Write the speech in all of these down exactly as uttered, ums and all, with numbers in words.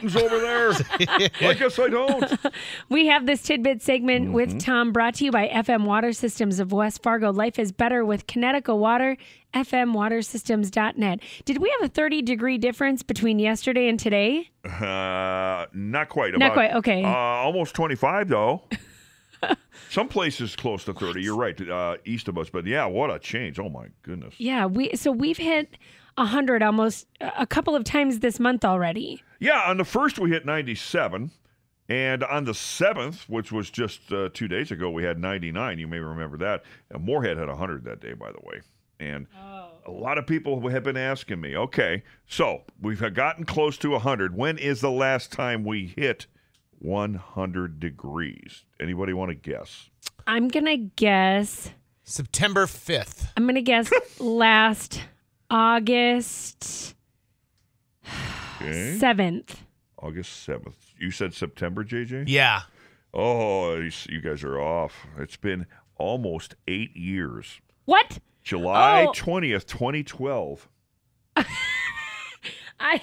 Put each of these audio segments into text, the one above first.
mountains over there. I guess I don't. We have this tidbit segment Mm-hmm. with Tom brought to you by F M Water Systems of West Fargo. Life is better with Connecticut Water, f m water systems dot net. Did we have a thirty degree difference between yesterday and today? Uh, not quite. Not About, quite, okay. Uh, almost twenty-five, though. Some places close to thirty. You're right, uh, east of us. But, yeah, what a change. Oh, my goodness. Yeah, we so we've hit one hundred almost a couple of times this month already. Yeah, on the first we hit ninety-seven. And on the seventh, which was just uh, two days ago, we had ninety-nine. You may remember that. And Moorhead had one hundred that day, by the way. And oh. a lot of people have been asking me, okay, so we've gotten close to one hundred. When is the last time we hit one hundred degrees? Anybody want to guess? I'm going to guess. September fifth. I'm going to guess last August Okay. seventh. August seventh. You said September, J J? Yeah. Oh, you you guys are off. It's been almost eight years. What? July Oh. twentieth, twenty twelve. I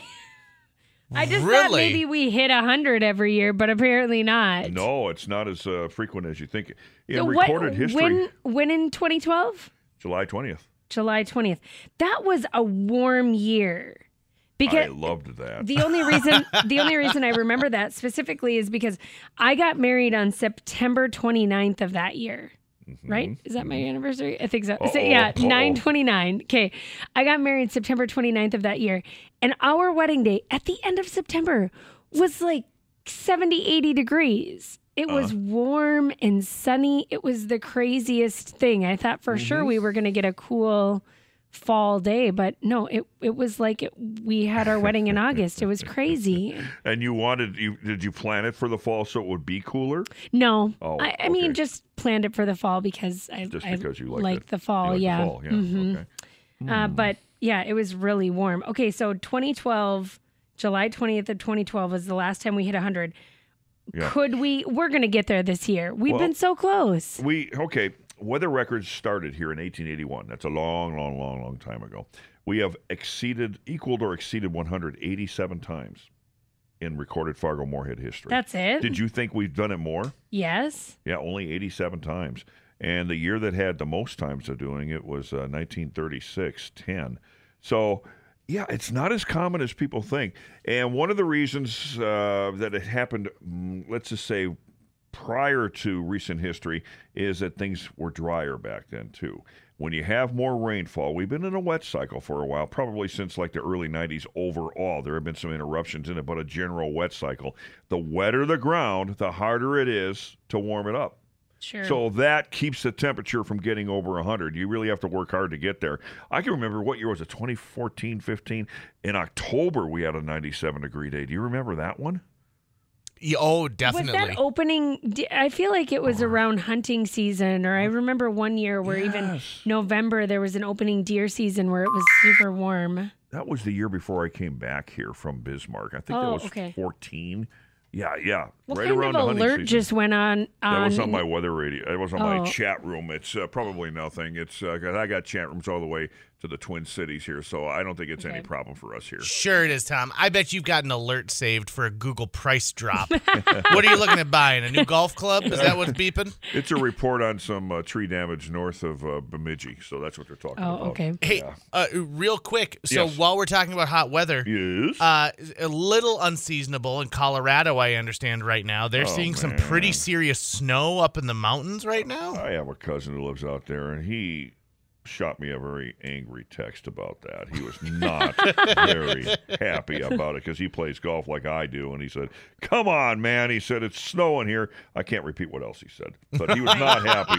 I just thought Really? maybe we hit one hundred every year, but apparently not. No, it's not as uh, frequent as you think. In So recorded what, history, When, when in twenty twelve? July twentieth. July twentieth. That was a warm year. Because I loved that. the only reason the only reason I remember that specifically is because I got married on September twenty-ninth of that year. Right? Is that my anniversary? I think so. so Uh-oh, yeah, uh-oh. nine twenty-nine. Okay. I got married September twenty-ninth of that year. And our wedding day at the end of September was like seventy, eighty degrees. It was Uh-huh. warm and sunny. It was the craziest thing. I thought for Mm-hmm. sure we were going to get a cool fall day, but no, it it was like it, we had our wedding in August. It was crazy. And you wanted, you did you plan it for the fall so it would be cooler? No, Oh, I, I mean okay. just planned it for the fall because I Just I because you liked like it. the fall. You like the yeah, fall, yeah, Mhm. okay. Uh, but yeah, it was really warm. Okay, so twenty twelve, July twentieth of twenty twelve was the last time we hit one hundred. Yeah. Could we? We're gonna get there this year. We've Well, been so close. We okay. Weather records started here in eighteen eighty-one. That's a long, long, long, long time ago. We have exceeded, equaled, or exceeded one hundred eighty-seven times in recorded Fargo Moorhead history. That's it. Did you think we've done it more? Yes. Yeah, only eighty-seven times. And the year that had the most times of doing it was uh, nineteen thirty-six, ten. So, yeah, it's not as common as people think. And one of the reasons uh, that it happened, mm, let's just say, prior to recent history is that things were drier back then, too. When you have more rainfall, we've been in a wet cycle for a while, probably since like the early nineties overall. There have been some interruptions in it, but a general wet cycle. The wetter the ground, the harder it is to warm it up. Sure. So that keeps the temperature from getting over one hundred. You really have to work hard to get there. I can remember, what year was it, twenty fourteen, fifteen? In October, we had a ninety-seven degree day. Do you remember that one? Yeah, oh, Was definitely. that opening? d- I feel like it was around hunting season, or I remember one year where even Yes. November there was an opening deer season where it was super warm. That was the year before I came back here from Bismarck. I think that Oh, was okay. fourteen. Yeah, yeah. What right kind around of the hunting alert season. just went on? on That was on my weather radio. It was on Oh. my chat room. It's uh, probably nothing. It's uh, 'cause I got chat rooms all the way to the Twin Cities here, so I don't think it's any Okay. problem for us here. Sure it is, Tom. I bet you've got an alert saved for a Google price drop. What are you looking at buying? A new golf club? Is that what's beeping? It's a report on some uh, tree damage north of uh, Bemidji, so that's what they're talking Oh, about. okay. Hey, Yeah. uh, real quick. So Yes. while we're talking about hot weather, Yes. uh, a little unseasonable in Colorado, I understand right now. They're Oh, seeing some man. pretty serious snow up in the mountains right now. I have a cousin who lives out there, and he shot me a very angry text about that. He was not very happy about it because he plays golf like I do, and he said, "Come on, man." He said, "It's snowing here." I can't repeat what else he said, but he was not happy.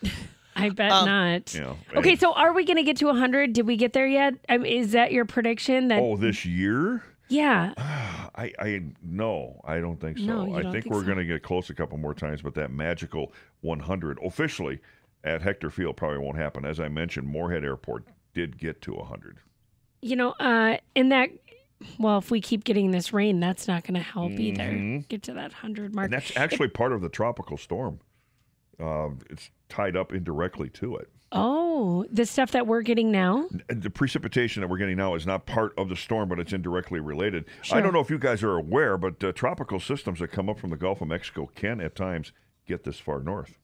I bet Um, not. You know, Okay, and- so are we going to get to one hundred? Did we get there yet? I mean, is that your prediction? That oh, this year? yeah. I, I no, I don't think so. No, you I don't think, think we're so? going to get close a couple more times, but that magical one hundred officially at Hector Field probably won't happen. As I mentioned, Moorhead Airport did get to one hundred. You know, uh, in that, well, if we keep getting this rain, that's not going to help either. Mhm. Get to that one hundred mark. And that's actually part of the tropical storm. Um, it's tied up indirectly to it. Oh, Oh, the stuff that we're getting now? The precipitation that we're getting now is not part of the storm, but it's indirectly related. Sure. I don't know if you guys are aware, but uh, tropical systems that come up from the Gulf of Mexico can at times get this far north.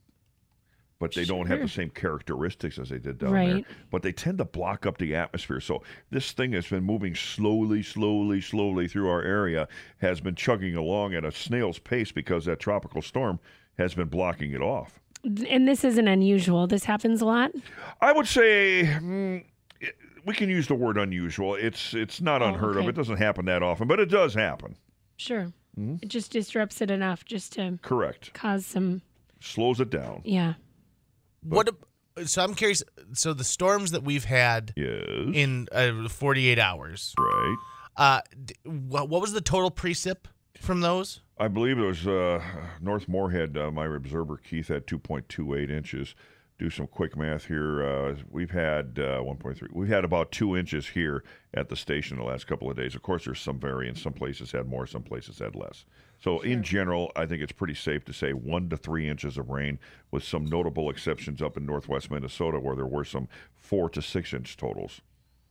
But they don't have Sure. the same characteristics as they did down Right. there. But they tend to block up the atmosphere. So this thing has been moving slowly, slowly, slowly through our area, has been chugging along at a snail's pace because that tropical storm has been blocking it off. And this isn't unusual. This happens a lot. I would say mm, it- we can use the word unusual. It's it's not Oh, unheard of. okay. It doesn't happen that often, but it does happen. Sure. Mm-hmm. It just disrupts it enough just to Correct. cause some, Slows it down. yeah. What? ab- So I'm curious. So the storms that we've had Yes. in uh, forty-eight hours. Right. Uh, d- wha- what was the total precip from those? I believe it was uh, North Moorhead. Uh, my observer Keith had two point two eight inches. Do some quick math here. Uh, we've had uh, one point three. We've had about two inches here at the station the last couple of days. Of course, there's some variance. Some places had more. Some places had less. So in general, I think it's pretty safe to say one to three inches of rain, with some notable exceptions up in northwest Minnesota where there were some four to six inch totals.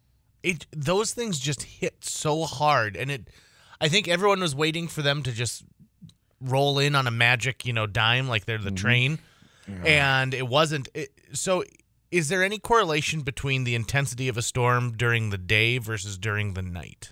It those things just hit so hard, and it. I think everyone was waiting for them to just roll in on a magic, you know, dime like they're the train, and it wasn't. It, so, is there any correlation between the intensity of a storm during the day versus during the night?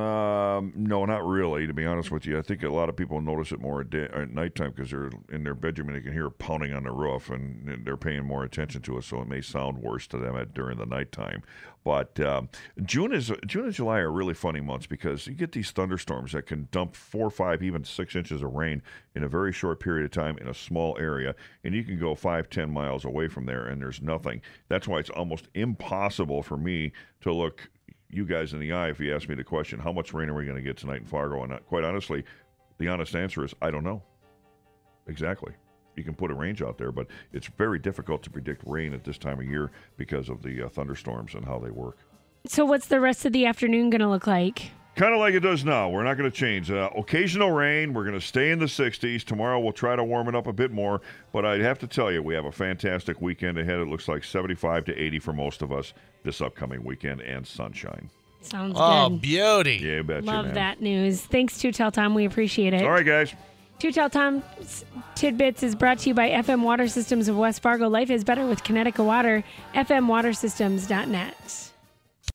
Um, no, not really. To be honest with you, I think a lot of people notice it more at, day, at nighttime because they're in their bedroom and they can hear it pounding on the roof, and they're paying more attention to it. So it may sound worse to them at during the nighttime. But um, June is June and July are really funny months because you get these thunderstorms that can dump four, five, even six inches of rain in a very short period of time in a small area, and you can go five, ten miles away from there, and there's nothing. That's why it's almost impossible for me to look you guys in the eye if you ask me the question, how much rain are we going to get tonight in Fargo? And quite honestly, the honest answer is I don't know. Exactly. You can put a range out there, but it's very difficult to predict rain at this time of year because of the uh, thunderstorms and how they work. So what's the rest of the afternoon going to look like? Kind of like it does now. We're not going to change. Uh, occasional rain. We're going to stay in the sixties. Tomorrow we'll try to warm it up a bit more. But I'd have to tell you, we have a fantastic weekend ahead. It looks like seventy-five to eighty for most of us this upcoming weekend, and sunshine. Sounds Oh, good. beauty! Yeah, bet you, Love man. that news. Thanks, Two Tell Tom. We appreciate it. All right, guys. Two Tell Tom's Tidbits is brought to you by F M Water Systems of West Fargo. Life is better with Connecticut Water. F M water systems dot net.